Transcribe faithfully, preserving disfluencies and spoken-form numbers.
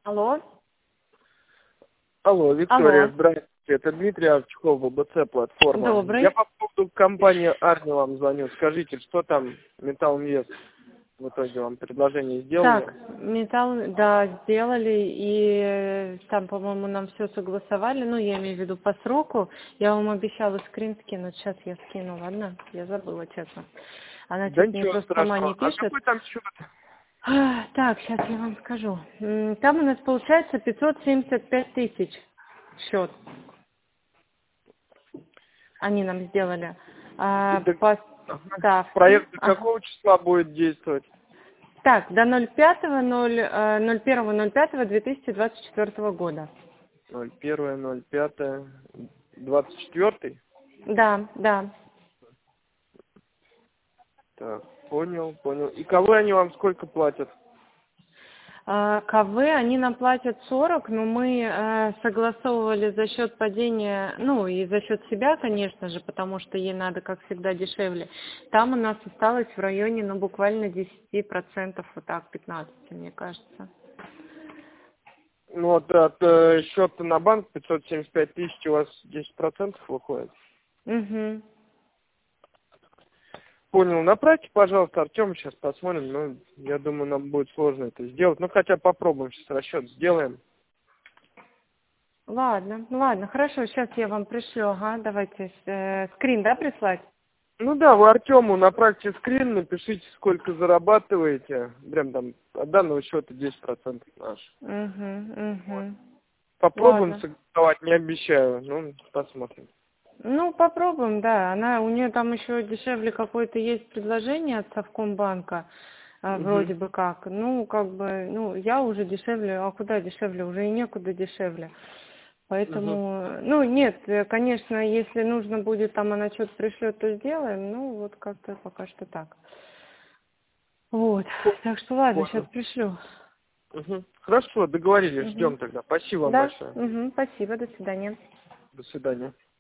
Алло. Алло, Виктория, Алло. здравствуйте. Это Дмитрий Авчуков, ВБЦ платформа. Добрый. Я по поводу компании Арни вам звоню. Скажите, что там Металл Инвест в итоге вам предложение сделали? Так, металл, да, сделали, и э, там, по-моему, нам все согласовали, ну, я имею в виду по сроку. Я вам обещала скрин скинуть, сейчас я скину, ладно? Я забыла, честно. Она Да что-то мне ничего просто сама страшного. не А пишет. какой там счет? А, Так, сейчас я вам скажу. М, Там у нас получается пятьсот семьдесят пять тысяч счет. Они нам сделали. И А, до- по ага. ставке. Проект до Ага. какого числа будет действовать? Так, до ноль пятого ноль первого ноль пятого две тысячи двадцать четвёртого года. ноль первое ноль пятое двадцать четвёртый. Да, да. Так, понял, понял. И кого они вам сколько платят? А, КВ, они нам платят сорок, но мы э, согласовывали за счет падения, ну и за счет себя, конечно же, потому что ей надо, как всегда, дешевле. Там у нас осталось в районе, ну, буквально десять процентов, вот так, пятнадцать, мне кажется. Ну вот от э, счета на банк пятьсот семьдесят пять тысяч у вас десять процентов выходит. Угу. Понял. Направьте, пожалуйста, Артем, сейчас посмотрим. Ну, я думаю, нам будет сложно это сделать. Ну, хотя попробуем, сейчас расчет сделаем. Ладно, ну ладно, хорошо, сейчас я вам пришлю, ага, давайте э, скрин, да, прислать? Ну да, вы Артему направьте скрин, напишите, сколько зарабатываете. Прям там от данного счета десять процентов наш. Угу, угу. Попробуем Ладно. согласовать, не обещаю. Ну, посмотрим. Ну, попробуем, да. Она, у нее там еще дешевле какое-то есть предложение от Совкомбанка, а, Угу. вроде бы как. Ну, как бы, ну, я уже дешевле, а куда дешевле? Уже и некуда дешевле. Угу. Поэтому, ну, нет, э, конечно, если нужно будет, там она что-то пришлет, то сделаем. Ну, вот как-то пока что так. Вот. Так что ладно, сейчас Понял. пришлю. Угу. Хорошо, договорились, Угу. ждем тогда. Спасибо вам Да, большое. угу, спасибо, до свидания. До свидания.